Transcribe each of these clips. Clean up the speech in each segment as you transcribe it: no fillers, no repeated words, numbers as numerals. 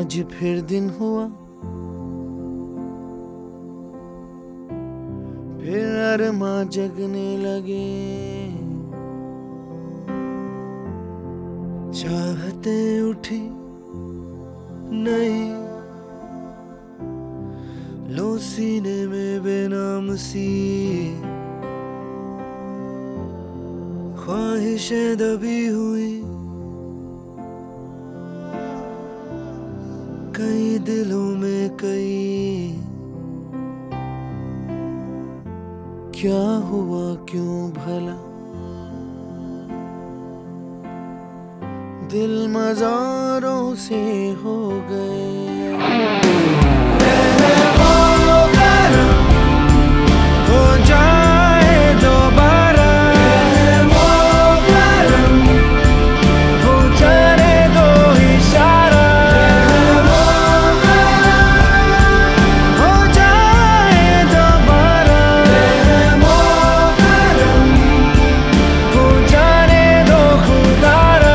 आज फिर दिन हुआ, फिर अरमा जगने लगे। चाहते उठी नहीं, लो सीने में बेनाम सी ख्वाहिशें दबी हुई। कई दिलों में कई, क्या हुआ क्यों भला, दिल मजारों से हो गए। हो जाए दोबारा, हो जाने दो इशारा, हो जाए दोबारा, हो जाने दो खुदारा।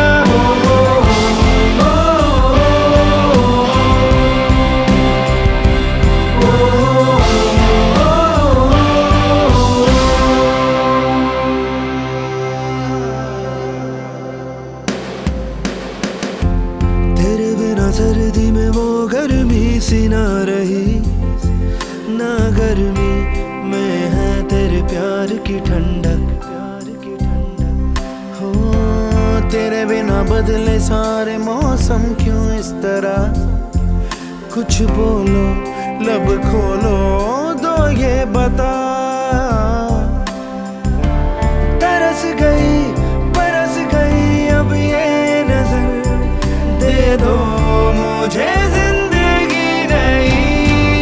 सर्दी में वो गर्मी सी ना रही, ना गर्मी में है तेरे प्यार की ठंडक। हो तेरे बिना बदले सारे मौसम क्यों इस तरह। कुछ बोलो लब खोलो दो ये बता। तरस गई बरस गई अब ये नजर दे दो मुझे जिंदगी नहीं।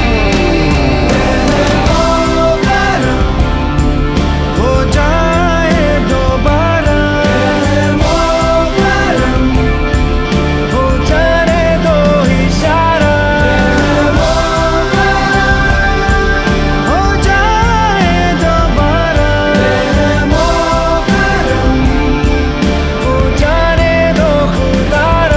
हो जाए दोबारा, हो जाने दो इशारा, हो जाए दोबारा, हो जाने दो खुदारा।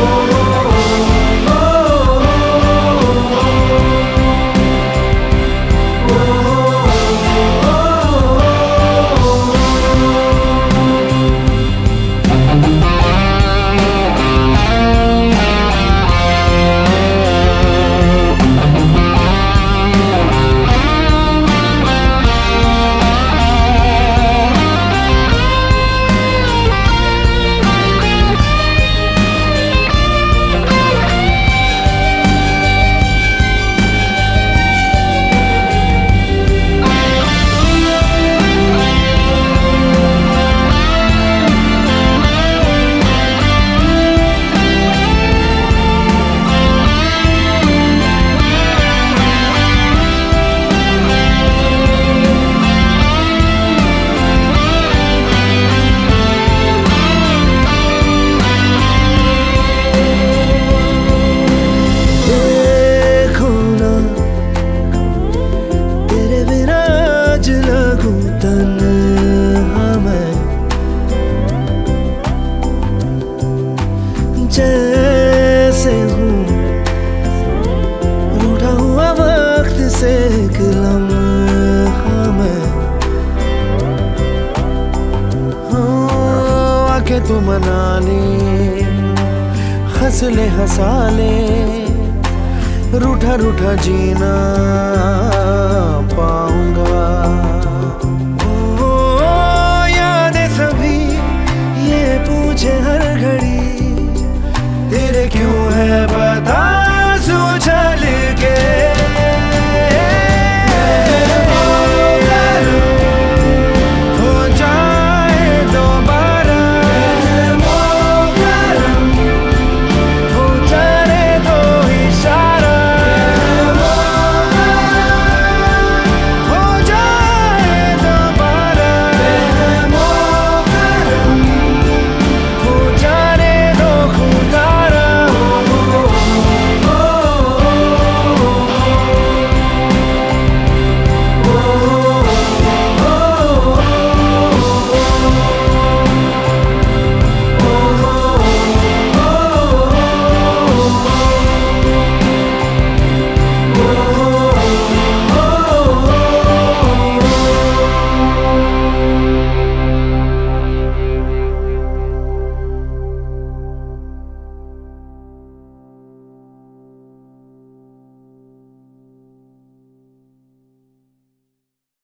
जैसे हूँ रूठा हुआ वक्त से एक लम्हा मैं। आके तू मना ले, हंस ले हंसा ले, रूठा रूठा जीना पाऊंगा। यादें सभी ये पूछे हर घड़ी तेरे क्यों है